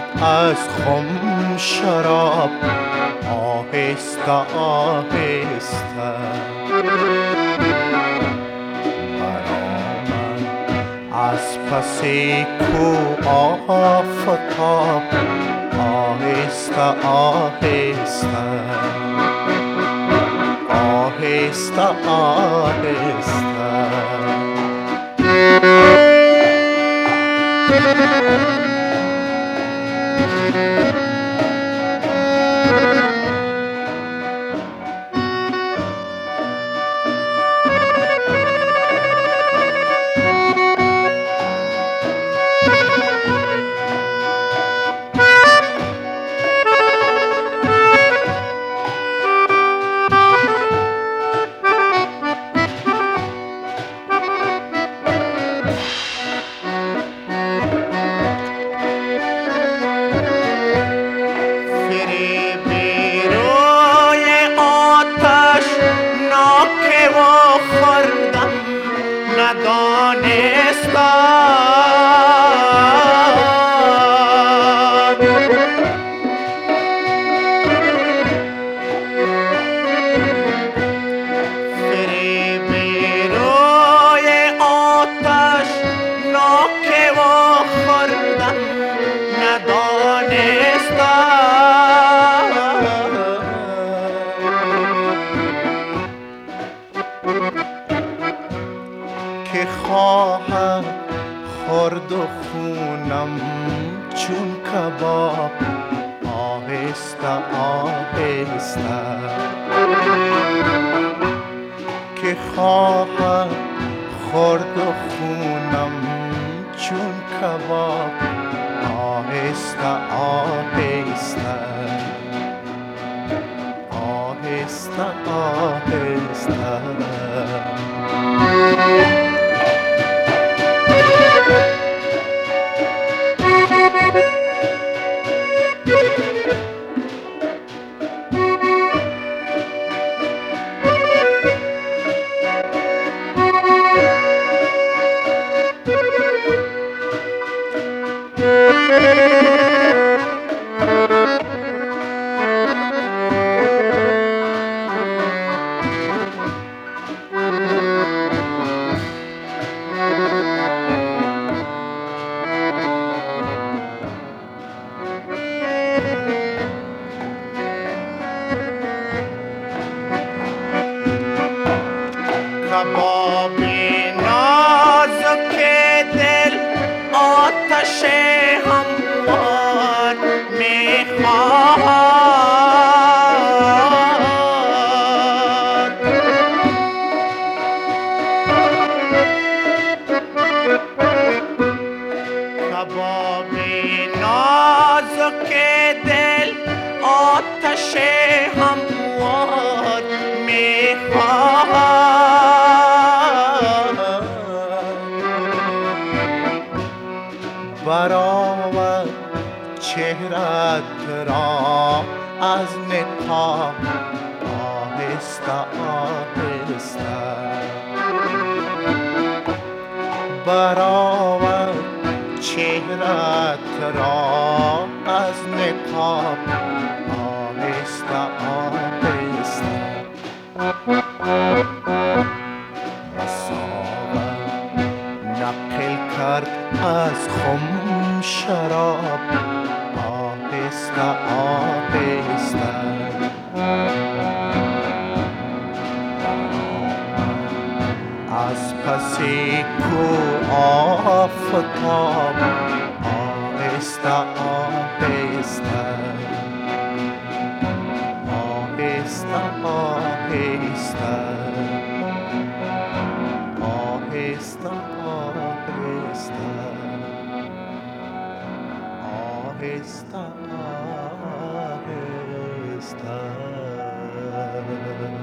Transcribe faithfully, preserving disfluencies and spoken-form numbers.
از خم شراب آهسته آهسته برآمد از پس کو آفتاب آهسته آهسته آهسته آهسته که خواهد خورد و خونم چون کباب آهسته آهسته که خواهد خورد و خونم چون کباب آهسته آهسته آهسته آهسته کباب نازک دل آتش هموار میخواهد کباب نازک دل آتش هموار میخواهد برآورد چهرت را از نقاب آهسته آهسته برآورد چهرت را از نقاب آهسته آهسته نقل کرد از خم شراب آهسته آهسته از پس کو آفتاب آهسته آهسته آهسته آهسته آهسته آهسته آهسته